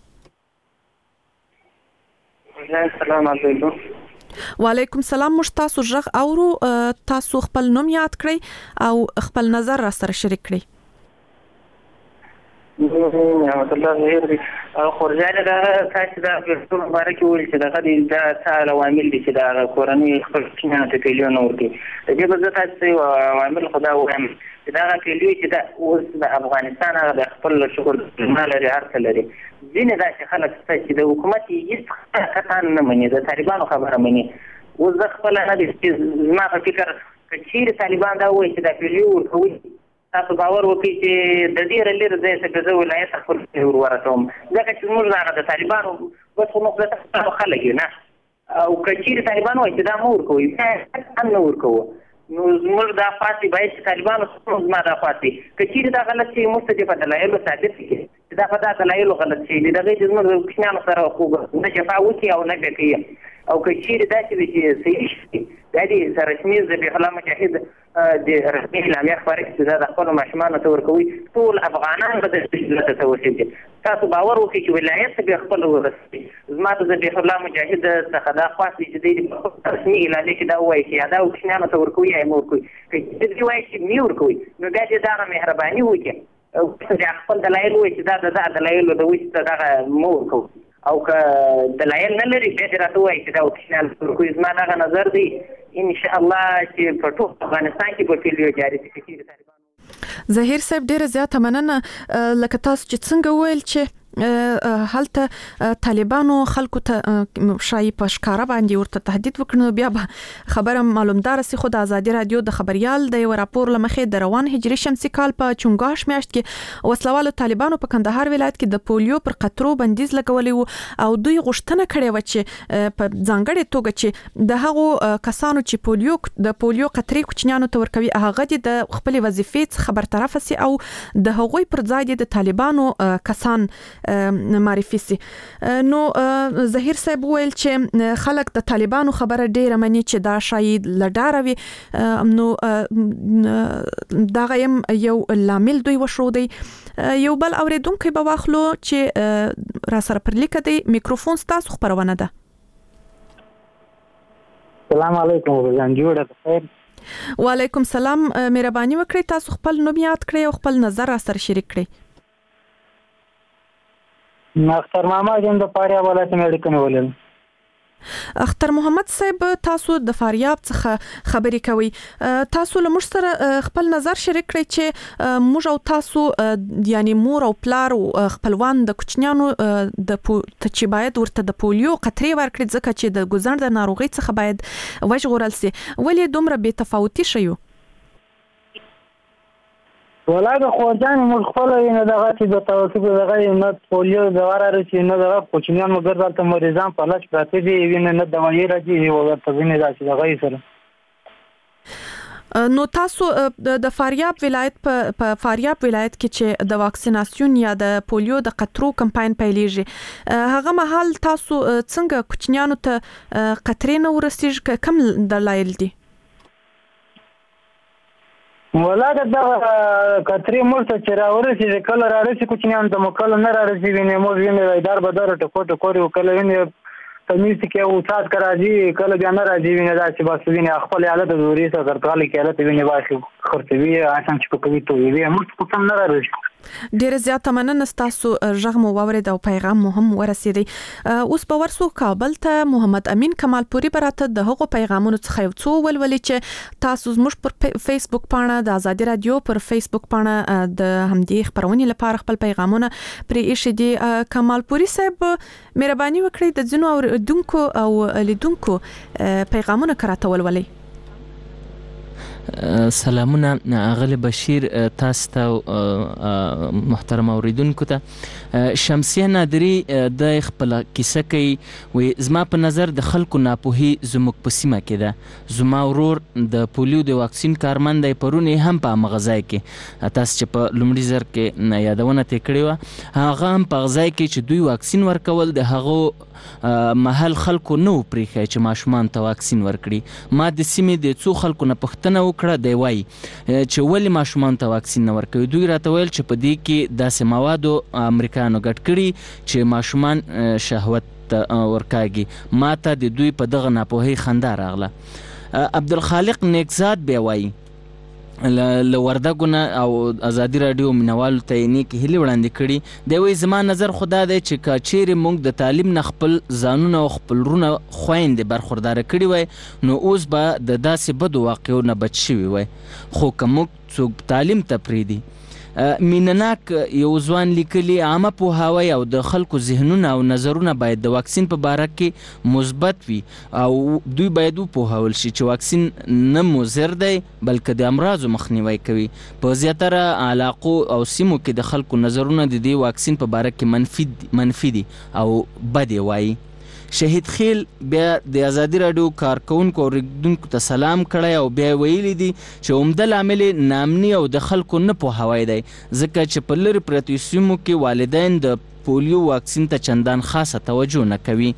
السلام علیکم وعلیکم السلام مش تاسو ژغ اورو تاسو خپل نوم یاد کړئ او خپل نظر را سره شریک کړئ نعمت الله خیر او خورجانه دا تاسو دا په مبارک ویل چې دا غدي دا څه عوامل دي چې دا کورنۍ خپل کینه ته پیلونه ورته دغه به تاسو عوامل خدا وایم دا کلیو چې دا اوس د افغانستان د خپل شکر مال لري هر لري ځینې دا چې خلک چې د حکومت هیڅ کتان نه مني د طالبانو خبره مني اوس د خپل نه دي ما فکر کچیر طالبان دا وایي چې دا کلیو ورکوي تاسو باور وکړئ چې د دې رلیر ځای څخه د ولایت خپل ورورتوم ځکه چې موږ دا د طالبانو بس نو د خلک نه او کچیر طالبان وایي چې دا مور کوي هم نه ورکوي نو زموږ دا فاصله باید چې طالبانو څخه ما دا فاصله کچیر دا غلط شي مستجب دلایل ثابت کړي دا په دا دلایل غلط شي دغه چې موږ کښنانو سره خو نه شفا وکي او نه کوي او کچیر دا چې صحیح شي دا دې سره رسمي ذبیح الله مجاهد د رسمي اعلامیه خبره چې دا د خپل ماشومان ته ورکوي ټول افغانان به د دې ته ورسېږي تاسو باور وکړئ چې ولایت به خپل ورسېږي زما ته ذبیح الله مجاهد څخه دا خاص چې د رسمي اعلامیه کې دا وایي چې دا وښنانه ته ورکوي یا ورکوي چې دې وایي چې می ورکوي نو دا دې دا مهرباني وکړي او چې خپل دلایل وایي چې دا د دلایل د وښته دا مو ورکوي او که دلایل نه لري به راته وایي چې دا وښنان ورکوي زما دا نظر دی ان شاء الله چې په ټول افغانستان کې په پیلو جاري شي ظهیر صاحب ډیره زیاته مننه لکه تاسو چې څنګه ویل چې هلته طالبانو خلکو ته شای په ښکارا باندې ورته تهدید وکړنو بیا به خبره معلومدار سي خو د ازادي رادیو د خبريال د یو راپور لمخې د روان هجري شمسي کال په چونګاش میاشت کې وسلوالو طالبانو په کندهار ولایت کې د پولیو پر قطرو بندیز لګولې وو او دوی غوښتنه کړې و چې په ځانګړې توګه چې د هغو کسانو چې پولیو د پولیو قطرې کوچنیانو ته ورکوي هغه د خپل وظیفې څخه برطرف سي او د هغوی پر ځای د طالبانو کسان معرفي سي نو ظهیر صاحب ویل چې خلک د طالبانو خبره ډیره مني چې دا شاید لډاروي نو دا غیم یو لامل دوی وشو دی یو بل اوریدونکو به واخلو چې را سره پر لیکه دی میکروفون تاسو خبرونه ده السلام علیکم ورځان جوړه بخیر وعلیکم السلام مهرباني وکړئ تاسو خپل نوم یاد کړئ او خپل نظر را سره شریک کړئ اختر محمد هم د فاریاب ولایت مې لیکنه ولل اختر محمد صاحب تاسو د فاریاب څخه خبرې کوي تاسو له موږ سره خپل نظر شریک کړئ چې موږ او تاسو یعنی مور او پلار او خپلوان د کوچنیانو د چې باید ورته د پولیو قطرې ورکړي ځکه چې د ګوزن د ناروغي څخه باید وژغورل سي ولې دومره بې تفاوتي شيو ولای د خوځان موږ خپل نه دغه چې د توسط دغه نه پولیو دواره رسې نه دغه کوچنیان مګر دلته مریضان په لاس پراته دي وینه نه دوايي راځي او ورته وینه راځي دغه سره نو تاسو د فاریاب ولایت په فاریاب ولایت کې چې د واکسیناسیون یا د پولیو د قطرو کمپاین پیلېږي هغه مهال تاسو څنګه کوچنیانو ته قطرې نه ورسېږي کم دلایل دي ولاده دا کتري مرته چې راورسي چې کله راورسي کوچنیان ته مکل نه راورسي ویني مو ویني ادار بدر ټکو ټکو ورو کله ویني تمیز کې او سات کراځي کله بیا نه راځي ویني دا چې بس ویني خپل حالت ضروري سره کړتالي کې حالت ویني واشي خرڅوي آسان چې کوي ته وی موږ په کوم نه راځي ډیر زیاته مننه تاسو ژغ مو واورید او پیغام مو هم ورسېدی اوس په ورسو کابل ته محمد امین کمال پوری براته د هغو پیغامونو څخه یو څو ولولې چې تاسو زموږ پر فیسبوک پاڼه د ازادي رادیو پر فیسبوک پاڼه د همدې خبرونې لپاره خپل پیغامونه پرې ایښي دي کمال پوری صاحب مهرباني وکړئ د ځینو اوریدونکو او لیدونکو پیغامونه کراته ولولئ سلامونه اغلی بشیر تاسو ته محترم اوریدونکو ته شمسیه نادری د خپل کیسه کوي وي زما په نظر د خلکو ناپوهي زموږ په سیمه کې ده زما ورور د پولیو د واکسین کارمند دی پرون هم په مغزای کې تاسو چې په لومړي ځل کې یادونه تې کړې وه هغه هم په غزای کې چې دوی واکسین ورکول د هغو محل خلکو نه و پرېښی چې ماشومان ته واکسین ورکړي ما د سیمې د څو خلکو نه پوښتنه وکړه دی وایي چې ولې ماشومانو ته واکسین نه ورکوي دوی راته ویل چې په دې کې داسې موادو امریکایانو ګډ کړي چې ماشومان شهوت ته ورکاږي ما ته د دوی په دغه ناپوهۍ خندا راغله عبدالخالق نیکزاد بیا وایي له وردګونه او ازادي راډیو مینوالو ته یې نیکې هیلې وړاندې کړي دی وایي زما نظر خو دا دی چې که چیرې موږ د تعلیم نه خپل ځانونه او خپل وروڼه خویندې برخورداره کړي وای نو اوس به د داسې بدو واقعو نه بچ شوي وای خو که موږ څوک تعلیم ته پرېږدي مینناک یو ځوان لیکلي عامه پوهاوی او د خلکو ذهنونه او نظرونه باید د واکسین په باره کې مثبت وي او دوی باید وپوهول شي چې واکسین نه مضر دی بلکې د امراضو مخنیوی کوي په زیاتره علاقو او سیمو کې د خلکو نظرونه د دې واکسین په باره کې منفي دي او بد یې وایي شهید خیل بیا د ازادي راډیو کارکونکو او ریډونکو ته سلام کړی او بیا ویلي دي چې عمده لامل یې ناامني او د خلکو نه پوهاوی دی ځکه چې په لرې پرتو سیمو کې والدین د پولیو واکسین ته چندان خاصه توجه نه کوي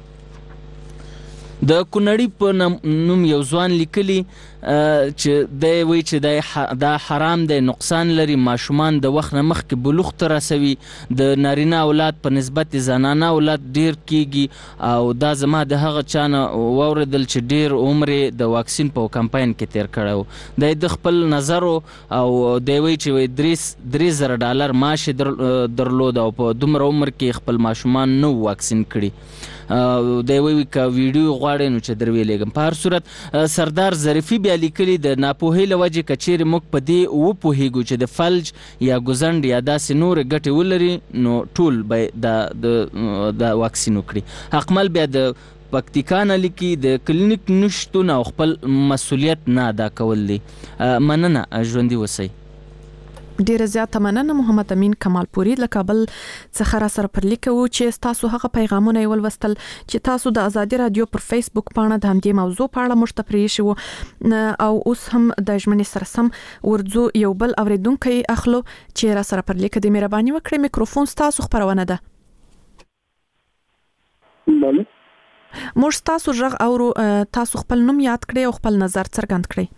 د کونړي په نوم یو ځوان لیکلي چې دی وایي چې دا حرام دی نقصان لري ماشومان د وخت نه مخکې بلوغ ته رسوي د نارینه اولاد په نسبت زنانه اولاد ډیر کیږي او دا زما د هغه چا نه واورېدل چې ډیر عمر د واکسین په کمپاین کې تیر کړی و دی د خپل نظر او دی وایي چې درې زره ډالر معاش درلود او په دومره عمر کې خپل ماشومان نه واکسین کړي دی وایي که ویډیو غواړئ نو چې در ویلېږم په هر صورت سردار ظریفي بیا لیکلي د ناپوهۍ له وجې که چیرې موږ په دې وپوهېږو چې د فلج یا ګزنډ یا داسې نورې ګټې ولري نو ټول به د واکسین وکړي حقمل بیا د پکتیکا نه لیکي د کلینیک نشتون او خپل مسؤلیت نه ادا کول دی مننه ژوندي اوسئ ډیره زیاته مننه محمد امین کمالپوري له کابل څخه را سره پر لیکو چې تاسو هغه پیغامونه ولوستل چې تاسو د ازادي رادیو پر فیسبوک باندې د همدې موضوع په اړه مشتپری شو او اوس هم د ژمنې سره سم ورځو یو بل اوریدونکو اخلو چې را سره پر لیکه د مهرباني وکړئ میکروفون تاسو خبرونه ده بله موږ تاسو ژغ اورو تاسو خپل نوم یاد کړئ او خپل نظر څرګند کړئ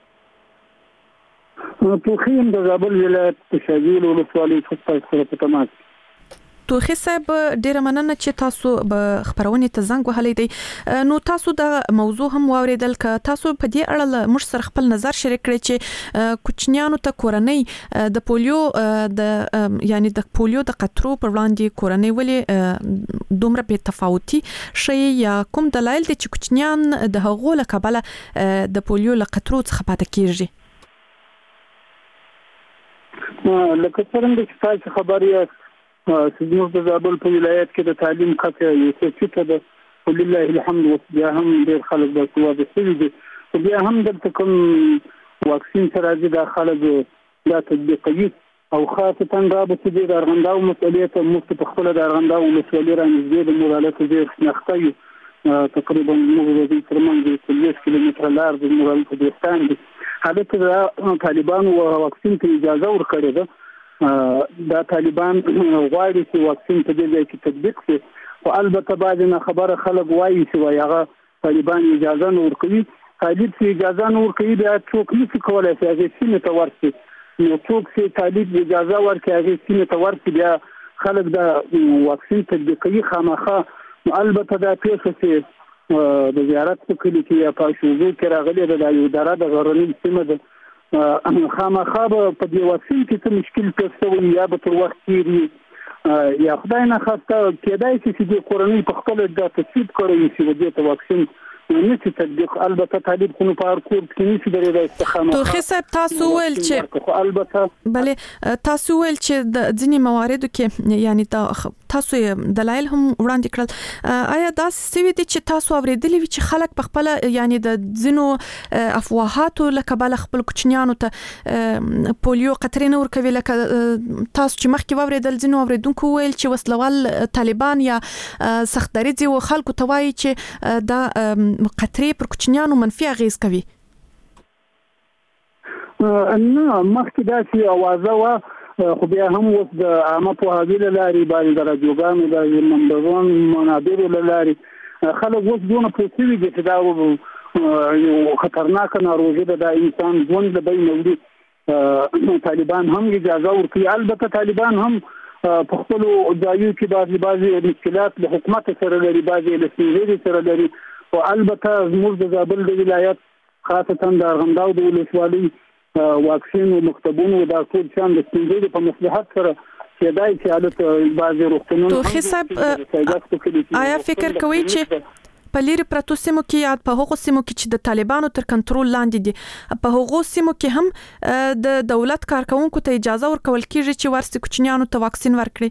توخیم د زابل ولایت په شاګیل ولسوالۍ څخه سره په تماس توخی صاحب ډیره مننه چې تاسو به خبرونه ته زنګ وهلی دی نو تاسو د موضوع هم واوریدل ک تاسو په دې اړه موږ سره خپل نظر شریک کړئ چې کوچنیانو ته کورنۍ د پولیو د یعنی د پولیو د قطرو پر وړاندې کورنۍ ولې دومره بې تفاوتي شي یا کوم دلایل دي چې کوچنیان د هغو له کبله د پولیو له قطرو څخه پاتې کیږي لکه څنګه چې تاسو خبرې یاست زموږ د زابل په ولایت کې د تعلیم کچه یو څه څه ده ولله الحمد بیا هم ډېر خلک د سواد سوي دي بیا هم د کوم واکسین سره د خلک د تطبیقي او خاصه رابطه د ارغنداو مسؤلیت مفت په خپل د ارغنداو مسؤلیت رانږدې د مورالته د نختي تقریبا موږ د ترمنځ څلور کیلومتره لار د مورالته د ستان دي حالته طالبان او واکسین ته اجازه ورکړې ده دا طالبان غواړي چې واکسین په دې ځای کې تطبیق شي او البته بعد نه خبره خلک وایي چې هغه طالبان اجازه نه ورکوي طالب چې اجازه نه ورکوي بیا څوک نشي کولای چې هغه سیمه ته ورسي نو څوک چې طالب اجازه ورکړي هغه سیمه ته ورسي بیا خلک د واکسین تطبیقي خامخا البته دا پیښه چې د زیارت په کلی کې یا په شوزو کې راغلي د یو دره د غرنۍ سیمه د خامخا په دې واکسین کې څه مشکل پیښ شوی یا به تر وخت تېري یا خدای نه خواسته کېدای شي چې د کورنۍ په خپل د تصویب کړی شي د دې واکسین نشي تطبیق. البته طالب خو په هر کور کې نشي درې د استخامه. توخي صاحب تاسو ول چې البته بله تاسو ول چې د ځینې مواردو کې یعنی تاسو دلایل هم وړاندې کړل. آیا دا سوي دي چې تاسو اوریدلی وي چې خلک په خپل یعنی د ځینو افواهاتو لکه بل خپل کوچنیانو ته پولیو قطرې نه ورکوي، لکه تاسو چې مخکې واوریدل ځینو اوریدونکو ویل چې وسلوال طالبان یا سختدریځي و خلکو ته وایي چې دا قطرې پر کوچنیانو منفي اغیز کوي. نه مخکې داسې اوازه وه، خو بیا هم اوس د عامه پوهاوي له لارې بعضې د راډیوګانو د منبرونو منابرو له لارې خلک اوس دونه پوه شوي دي چې دا یو خطرناکه ناروغي ده، دا انسان ژوند له بینه وړي. طالبان هم اجازه ورکوي. البته طالبان هم په خپلو ځایو کې بعضې بعضې مشکلات له حکومت سره لري، بعضې له سپین سره لري. او البته زموږ د زابل د ولایت خاصتا د ارغنداو د ولسوالۍ واکسین او مکتبونو دا ټول شان د سپین په مصلحت سره کېدای چې حالت بعضې روغتونونو. توخي صاحب آیا فکر کوئ چې په لیرې پرتو سیمو کې یا په هغو سیمو کې چې د طالبانو تر کنټرول لاندې دي په هغو سیمو کې هم د دولت کارکونکو ته اجازه ورکول کېږي چې ورسې کوچنیانو ته واکسین ورکړي؟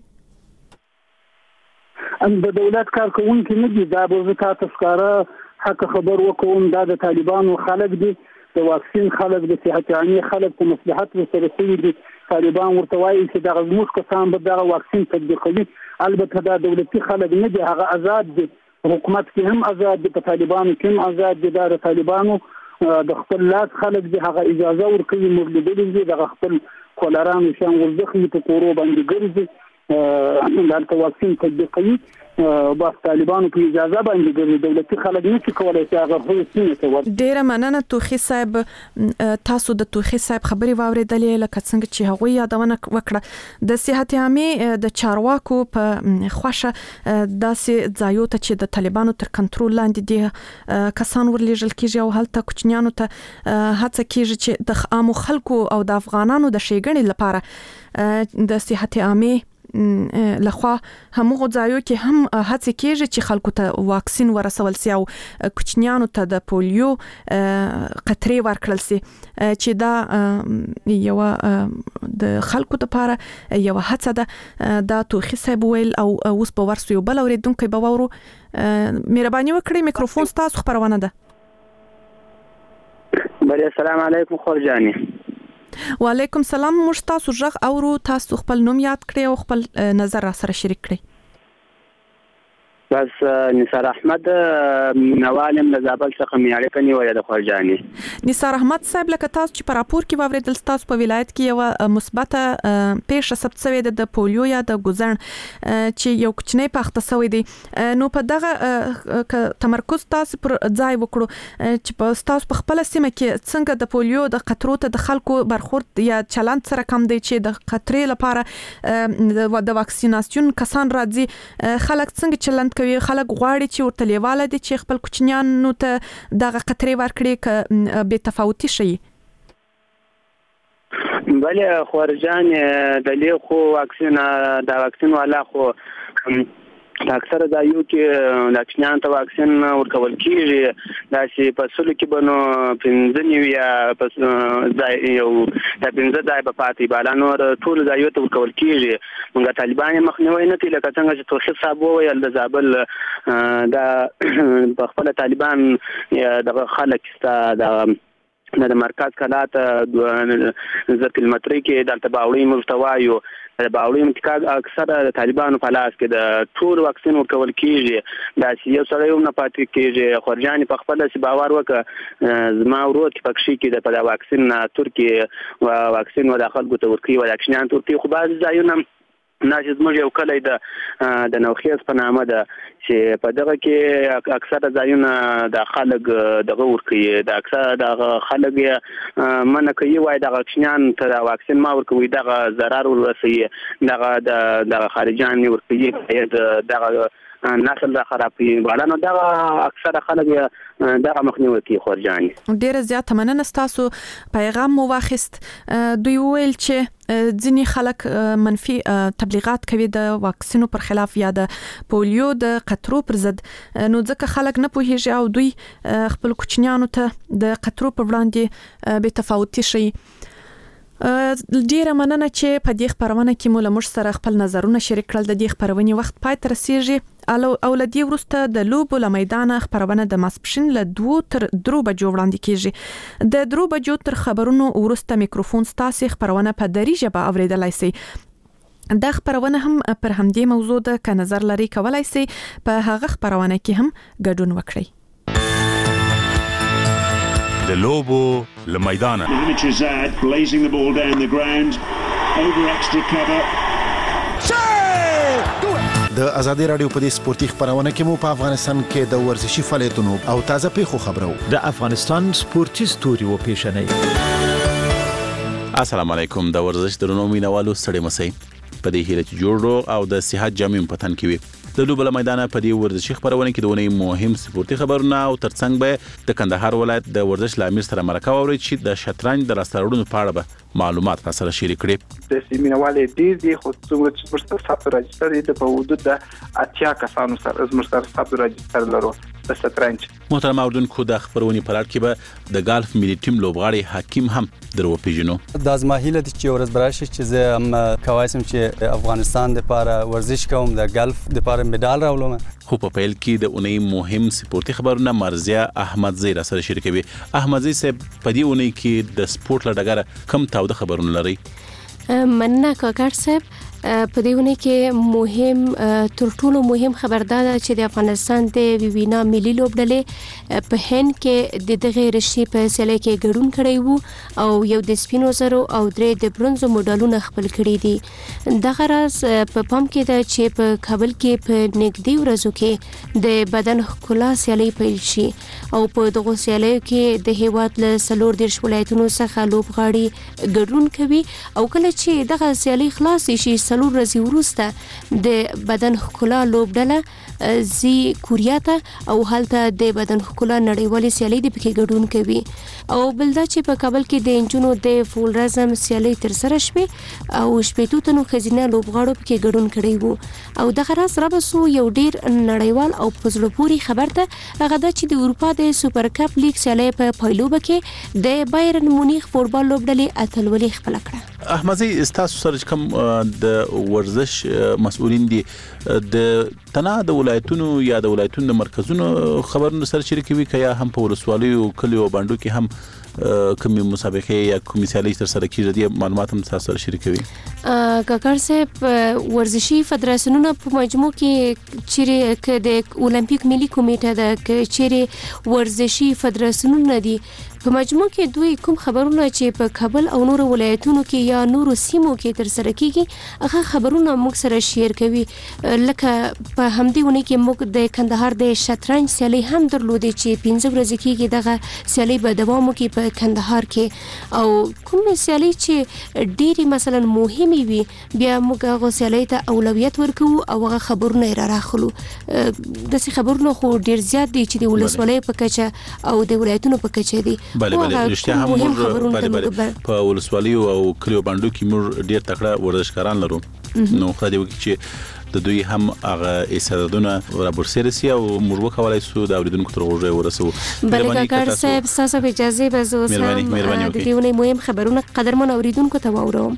ان د دولت کارکونکو نه دي، دا به زه تاسو ښکاره حق خبر وکوم، دا د طالبانو خلک دي، د واکسین خلک، د صحت عامې خلک په مصلحت ورسره شوي دي. طالبان ورته وایي چې دغه زموږ کسان به دغه واکسین تطبیقوي. البته دا دولتي خلک نه دي، هغه آزاد دي. حکومت کې هم آزاد دي، په طالبانو کې هم آزاد دي. دا د طالبانو د خپل لاس خلک دي، هغه اجازه ورکوي. موږ لیدلي دي دغه خپل کولرانو شان ورزخي په کورو باندې ګرځي، دلته واکسین تطبیقوي. بس طالبانو په اجازه باندې ګرځي، دولتي خلک نشي کولای چې هغه هوسینه ته ورسي. ډیره مننه توخي صاحب. تاسو د توخي صاحب خبرې واوریدلې، لکه څنګه چې هغه یادونه وکړه د صحت عامې د چارواکو په خوښه داسې ځایو ته چې د طالبانو تر کنټرول لاندې دي کسان ورلېږل کېږي او هلته کوچنیانو ته هڅه کېږي چې د عامو خلکو او د افغانانو د ښېګڼې لپاره د صحت عامې لخوا همغه ځایو کې هم هڅه کېږي چې خلکو ته واکسین ورسول سي او کوچنیانو ته د پولیو قطرې ورکړل سي، چې دا یو د خلکو لپاره یو هڅه ده. دا توخي صاحب ویل او اوس په ورسو یو بل اوریدونکو به وورو. مهرباني وکړئ، میکروفون تاسو خبرونه ده. بله السلام علیکم خورجانی. وعلیکم سلام. موږ تاسو ژغ اورو، تاسو خپل نوم یاد کړئ او خپل نظر را سره شریک کړئ. بس نثار احمد نوالم له زابل څخه مې اړیکه نیولې ده خورجانی. نثار احمد صاحب، لکه تاسو چې په راپور کې واوریدل تاسو په ولایت کې یو مثبته پیښه ثبت شوې ده د پولیو یا د ګوزن چې یو کوچنی پخته شوی دی. نو په دغه تمرکز تاسو پر ځای وکړو چې په تاسو په خپل سیمه کې څنګه د پولیو د قطرو ته د خلکو برخورد یا چلند سره کم دی چې د قطرې لپاره د واکسیناسیون کسان راځي، خلک څنګه چلند کوي؟ خلک غواړي چې ورته لیواله دي چې خپل کوچنیانو ته دغه قطرې ورکړي که بې تفاوتي شي؟ بله خورجان د لی خو واکسین د واکسین والا خو د اکثره ځایو کې د کوچنیانو ته واکسین ورکول کېږي. داسې په سلو کې به نو پنځه نوي یا ځای یو د پنځه ځای به پاتې بالا نور ټولو ځایو ته ورکول کېږي. موږ طالبان یې مخنیوی نه کوي، لکه څنګه چې توخي صاحب وویل د زابل د په خپله طالبان دغه خلک سته د د مرکز کلات زرت المطري کې دلته باوړی موږ ته وایو د باوړی امتکاک اکثره د طالبانو په لاس کې د ټول واکسین ورکول کېږي. داسې یو سړی هم نه پاتې کېږي. خورجانې په خپله چې باور وکړه زما ورور چې په کښې کې د په دا واکسین ترکې واکسین و دا خلکو ته ورکوي و دا کوچنیانو ته ورکوي. خو بعضې ځایونه دا چې زموږ یو کلی د د نوخیز په نامه ده چې په دغه کې اکثره ځایونه د خلک دغه ورکوي، د اکثره دغه خلک یې منع کوي، وایي دغه کوچنیان ته د واکسین ما ورکوي، دغه ضرر ورسوي، دغه دغه خارجیان یې ورکوي، دغه نسل خرابي ولانه دا اکثر خلک دا مخنیوي کوي خورجان. ډیره زیاته مننه تاسو پیغام مو واخیست. دوی ویل چې ځینې خلک منفي تبلیغات کوي د واکسینو پر خلاف یا د پولیو د قطرو پر ضد، نو ځکه خلک نه پوهیږي او دوی خپل کوچنیانو ته د قطرو پر وړاندې بې تفاوتي شي. ډیره مننه چې په دې خبرونه کې مو له موږ سره خپل نظرونه شریک کړل. د دې خبرونې وخت پای ته رسیږي او له دې وروسته د لوبو له میدانه خبرونه د ماسپښین له دوه تر درو بجو وړاندې کیږي. د درو بجو تر خبرونو وروسته میکروفون ستاسو خبرونه په دری ژبه اوریدلای شئ. دا خبرونه هم پر همدې موضوع ده که نظر لري کولای شئ په هغه خبرونه کې هم ګډون وکړئ. د لوبو له میدانه Mitrezad blazing the ball down the ground over extra cover. د ازادي رادیو په دې سپورتي خبرونه کې مو په افغانستان کې د ورزشي فعالیتونو او تازه پیښو خبرو د افغانستان سپورتي ستوري و پیښنې. السلام علیکم. د ورزش درنو مینوالو ستړي مسئ په دې هیله چې جوړ او د صحت جامع پتن کې وي. د لوبو له میدانه په دې ورزشي خبرونه کې د ونې مهم سپورتي خبرونه او ترڅنګ به د کندهار ولایت د ورزش لامیر سره مرکه ووري چې د شطرنج د راستړونو په اړه به معلومات را سره شریک کړي. د سیمینوالې ډیر دي خو څومره چې ورسره ثبت راجستر دي په حدود د اتیا کسانو سره زموږ سره ثبت راجستر لرو د شطرنج. محترم اوردونکو د خبرونې په اړه کې به د ګالف ملي ټیم لوبغاړي حکیم هم درو پیژنو. د ازمایله چې ورځ براشي چې زه هم کوایسم چې افغانستان د لپاره ورزش کوم د ګالف د لپاره مډال راولم. خو په پیل کې د اونۍ مهم سپورتي خبرونه مرزیا احمدزی را سره شریکوي. احمدزی صاحب په دې اونۍ کې د سپورت لړګره کم تاوده خبرونه لري؟ مننه کاکړ صاحب. په دې ونه کې مهم تر ټولو مهم خبردار چې د افغانستان د وینا ملي لوبډلې په هند کې د دغه رشي په سیالي کې ګډون کړی وو او یو د سپینو زرو او درې د برونزو مډالونه خپل کړی دي. دغه راز په پام کې ده چې په کابل کې په نږدې ورځو کې د بدن ښکلا سیالي پیل شي او په دغه سیالیو کې د هیواد له څلور دیرش ولایتونو څخه لوبغاړي ګډون کوي او کله چې دغه سیالي خلاص شي څلور ورځې وروسته د بدن ښکلا لوبډله زی کوریا ته او هلته د بدن ښکلا نړیوالې سیالي د پکې ګډون کوي او بل دا چې په کابل کې د انجونو د فول رزم سیالي ترسره شوې او شپېتو تنو ښځینه لوبغاړو پکې ګډون کړی وو او دغه راز رابسو یو ډیر نړیوال او په زړه پورې خبر ده. هغه دا چې د اروپا د سوپر کپ لیګ سیالي په پایلوبه کې د بایرن مونیخ فوټبال لوبډلې اتلولي خپل کړه. احمدزی استاسو سره کوم د ورزش مسؤلین دي د تنا د ولایتونو یا د ولایتونو د مرکزونو خبرونه سره شریکوي که یا هم په ولسوالیو کلیو باندې کې هم کومي مسابقه یا کومي سیالي تر سره کیږي د معلومات هم تاسو سره شریکوي؟ کاکړ صاحب ورزشي فدراسیونونه په مجموع کې چې د اولمپیک ملي کمیټه د چیرې ورزشي فدراسیونونه دي په مجموع کې دوی کوم خبرونه چې په کابل او نور ولایتونو کې یا نور سیمو کې تر سره کیږي هغه خبرونه موږ سره شیر کوي. لکه په همدې ونې کې موږ د کندهار د شطرنج سیالي هم درلودې چې پنځه ورځې کېږي دغه سیالي به دوام وکړي په کندهار کې او کوم سیالي چې ډېرې مثلا مهمې وي بیا موږ هغه سیالي ته اولویت ورکوو او هغه خبرونه یې را راخلو. داسې خبرونه خو ډېر زیات دي چې د ولسوالۍ په کچه او د ولایتونو په کچه دي. بله بله رښتیا هم موږ بله بله په ولسوالیو او کلیو باندې کې موږ ډیر تکړه ورزشکاران لرو. نو خدای دې وکړي چې د دوی هم هغه استعدادونه را برسېره سي او موږ وکولای شو د اوریدونکو تر غوږه ورسو. بله کاکړ صاحب ستاسو په اجازه به زه اوس هم د دې ونې مهم خبرونه قدرمن اوریدونکو ته واورم.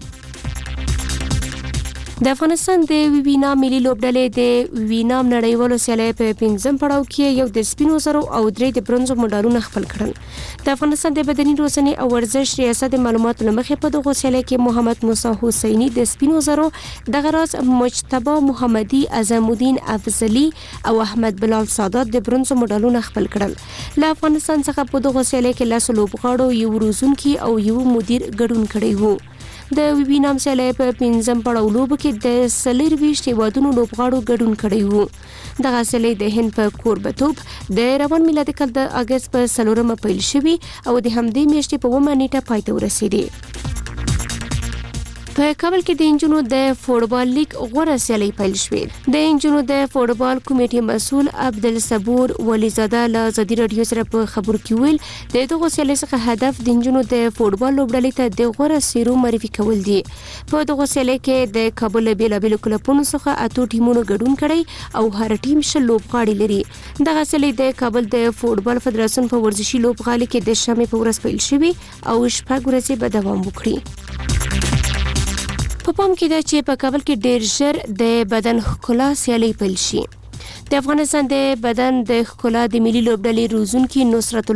د افغانستان د وینا ملي لوبډلې د وینام نړیوالو سیالۍ په پنځم پړاو کې یو د سپینو زرو او درې د برونزو مډالونه خپل کړل. د افغانستان د بدني روزنې او ورزش ریاست د معلوماتو له مخې په دغه سیالۍ کې محمد موسی حسیني د سپینو زرو، دغه راز مجتبی محمدي، اعظم الدین افضلي او احمد بلال سادات د برونزو مډالونه خپل کړل. له افغانستان څخه په دغه سیالۍ کې لاس لوبغاړو یو روزونکي او یو مدیر ګډون کړی وو. د وینام سیالۍ په پنځم پړاو لوبو کې د څلرویشت هیوادونو لوبغاړو ګډون کړی وو. دغه سیالۍ د هند په کوربتوب د روان میلادي کال د اګست په څلورمه پیل شوې او د همدې میاشتې په اوومه نیټه پای ته ورسېدې. په کابل کې د انجونو د فوټبال لیگ غوړه سیالي پیل شوې. د انجونو د فوټبال کمیټې مسؤل عبدالصبور ولیزاده له ازادي رادیو سره په خبرو کې ویل د دغه سیالي څخه هدف د انجونو د فوټبال لوبډلې ته د غوړه سیرو معرفي کول دي. په دغه سیالي کې د کابل بیلابیلو کلبونو څخه اته ټیمونو ګډون کړی او هر ټیم شل لوبغاړي لري. دغه سیالي د کابل د فوټبال فدراسیون په ورزشي لوبغالي کې د شنبې په ورځ پیل شوې او شپږ ورځې به دوام وکړي. په پام کې ده چې په کابل کې ډېر ژر د بدن ښکلا سیالي پیل شي. د افغانستان د بدن د ښکلا د ملي لوبډلې روزونکي نصرت